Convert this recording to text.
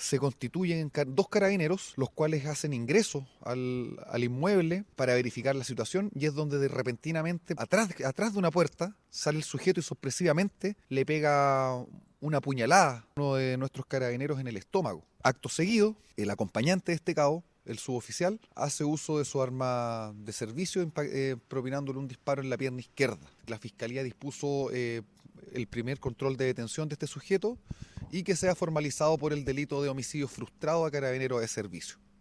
se constituyen dos carabineros, los cuales hacen ingreso al inmueble para verificar la situación, y es donde repentinamente, atrás de una puerta, sale el sujeto y sorpresivamente le pega una puñalada a uno de nuestros carabineros en el estómago. Acto seguido, el acompañante de este cabo, el suboficial, hace uso de su arma de servicio, propinándole un disparo en la pierna izquierda. La fiscalía dispuso el primer control de detención de este sujeto y que sea formalizado por el delito de homicidio frustrado a carabinero de servicio.